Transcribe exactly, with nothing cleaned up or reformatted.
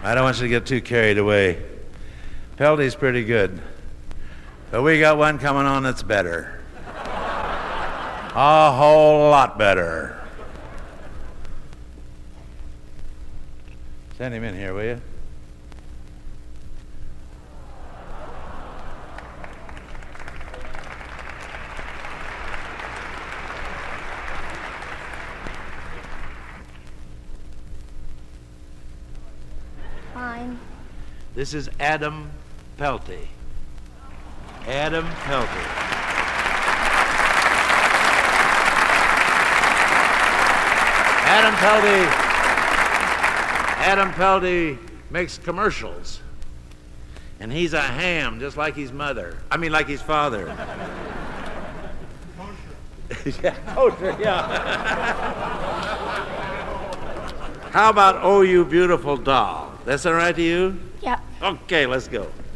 I don't want you to get too carried away. Pelty's pretty good. But we got one coming on that's better. A whole lot better. Send him in here, will you? Fine. This is Adam Pelty. Adam Pelty. Adam Pelty. Adam Pelty makes commercials. And he's a ham, just like his mother. I mean, like his father. Kosher. Yeah, kosher, yeah. How about Oh You Beautiful Doll? That's all right to you? Yep. Okay, let's go.